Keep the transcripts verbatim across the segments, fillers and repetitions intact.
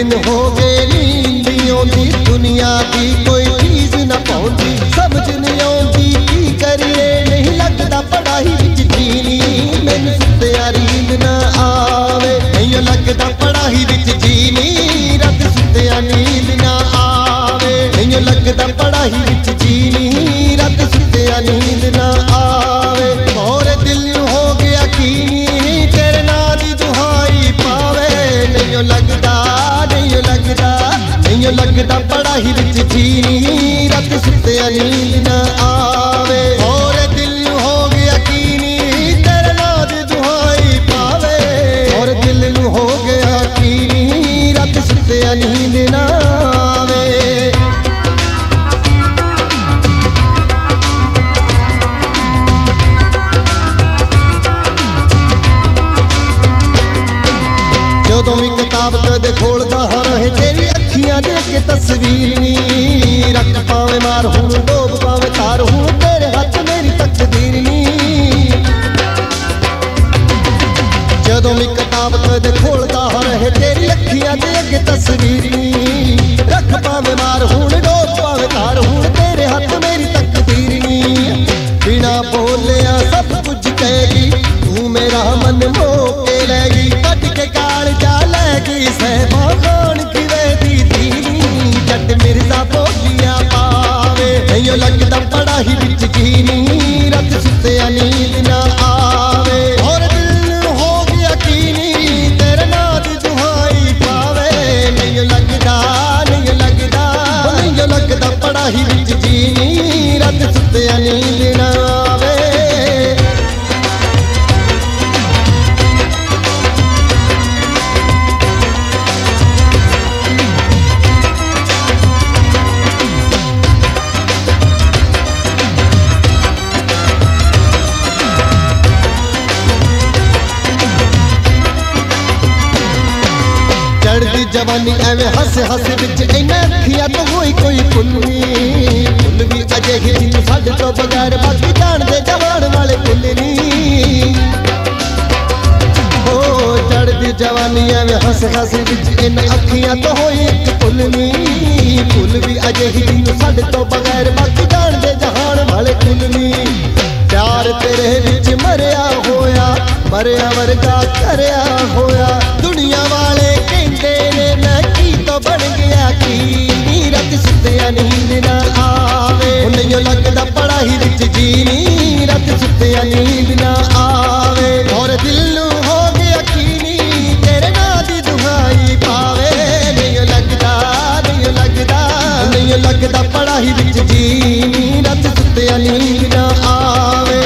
दिन हो गए नींद नहीं आउंदी, दुनिया की कोई चीज ना पाउंदी, समझ नहीं आउंदी की करिए, नहीं लगता पढ़ाई विच जीनी, मैनू सुत्तिया नींद ना आवे, नहीं लगता पढ़ाई विच जीनी, रात सुत्तिया नींद ना आवे, नहीं लगता पढ़ाई विच जीनी, रात सुत्तिया नींद ना आवे। और दिल हो गया कीनी, तेरे नाम दी दुहाई पावे, नहीं लगदा नहीं लगदा नहीं लगदा पढ़ाई विच जीनी, रात सुत्तिया नींद ना आवे। और दिल हो गया कीनी, तेरे नाम दी दुहाई पावे, और दिल हो गया कीनी, रात सुत्तिया नींद ना आवे। ਜਦੋਂ ਵੀ ਕਿਤਾਬ ਕਦੇ ਖੋਲਦਾ ਹਾਂ ਰਹੇ ਤੇਰੀ ਅੱਖੀਆਂ ਦੇ ਅੱਗੇ ਤਸਵੀਰ ਨੀ, ਰੱਖ ਪਾਵੇਂ ਮਾਰ ਹੁਣ ਡੋਬ ਪਾਵੇਂ ਤਾਰ, ਹੁਣ ਤੇਰੇ ਹੱਥ ਮੇਰੀ ਤਕਦੀਰ ਨੀ। ਜਦੋਂ ਵੀ ਕਿਤਾਬ ਕਦੇ ਖੋਲਦਾ ਹਾਂ ਰਹੇ ਤੇਰੀ ਅੱਖੀਆਂ ਦੇ ਅੱਗੇ ਤਸਵੀਰ ਨੀ, ਰੱਖ ਪਾਵੇਂ ਮਾਰ ਹੁਣ ਡੋਬ ਪਾਵੇਂ ਤਾਰ, ਹੁਣ ਤੇਰੇ ਹੱਥ ਮੇਰੀ ਤਕਦੀਰ ਨੀ। ਬਿਨਾ ਬੋਲਿਆ ਸਭ ਕੁਝ ਕਹੇਗੀ ਤੂੰ, ਮੇਰਾ ਮਨ ਮੋਹ ਕੇ ਲੈ ਗਈ, ਕੱਢ ਕੇ ਕਾਲ ਜਾ ਲੈ ਗਈ ਸਹਿਬਾ ਖਾਨ ਕਿਵੇਂ ਦੀ ਧੀ, ਜੱਟ ਮਿਰਜ਼ਾ ਬੋਲੀਆਂ ਪਾਵੇ, ਨਹੀਂ ਲੱਗਦਾ ਪੜਾਈ ਵਿੱਚ ਜੀਨੀ, ਰਾਤ ਸੁੱਤਿਆ ਨੀਂਦ ਨਾ ਆਵੇ। ਔਰ ਦਿਲ ਹੋ ਗਿਆ ਕੀਨੀ, ਤੇਰੇ ਨਾਂ ਦੀ ਦੁਹਾਈ ਪਾਵੇ, ਨਹੀਂ ਲੱਗਦਾ ਨਹੀਂ ਲੱਗਦਾ ਨਹੀਂ ਲੱਗਦਾ ਪੜਾਈ ਵਿੱਚ ਜੀਨੀ, ਰਾਤ ਸੁੱਤਿਆ ਨੀਂਦ ਨਾ ਆਵੇ। चढ़दी जवानी एवें हस हस विच इन्हां अखियां तो होई कोई फुल नी, फुल भी अजे ही जिन्नू साडे तो बगैर बाकी जाणदे जवान वाले फुल नी। ओ चढ़दी जवानी एवें हस हस विच इन्हां अखियां तो होई एक फुल नी, फुल भी अजे ही जिन्नू साडे तो बगैर बाकी जाणदे जहान वाले फुल नी। प्यार तेरे विच मरिया होया, मरिया वर्गा करया होया, दुनिया वाले बन गया की, रात सुत्तिया नींद ना आवे, नहीं लगदा पढ़ाई विच जीनी, रात सुत्तिया नींद ना आवे। और दिल हो गया कीनी, तेरे नां दी दुहाई पावे, नहीं लगदा नहीं लगदा नहीं लगदा पढ़ाई विच जीनी, रात सुत्तिया नींद ना आवे।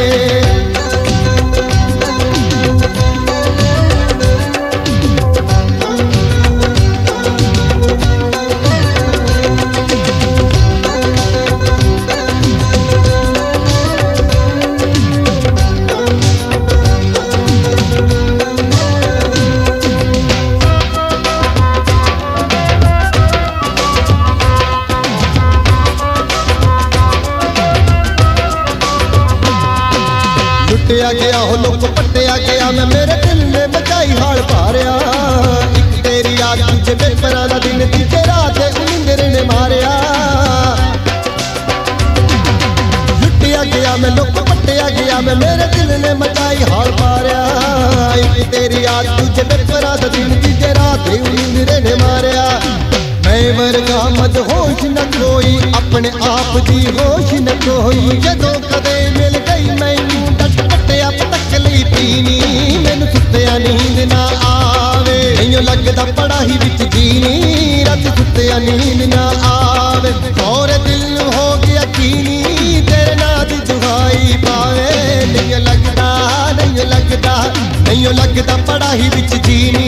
लुटिया गया हो लोग पट्टिया गया मैं, मेरे दिल ने मचाई हाल पारिया, एक तेरी याद तुझे पेपरा दा दिन, तीजे रात उनिंदर ने मारिया। लुटिया गया मैं लोग पट्टिया गया मैं, मेरे दिल ने मचाई हाल पारिया, एक तेरी याद तुझे पेपरा दा दिन, तीजे रात उनिंदर ने मारिया। मैं वर्गा मद होश न कोई, अपने आप दी होश न कोई, जदों कदे मिल गई मैनू पट्टिया पटक लई पीनी, मैनू सुत्तिया नींद ना आवे, नहीं लगदा पढ़ाई विच जीनी, रात सुत्तिया नींद ना आवे। और दिल हो गया कीनी, तेरे नां दी दुहाई पावे, नहीं लगदा नहीं लगदा नहीं लगदा पढ़ाई विच जीनी,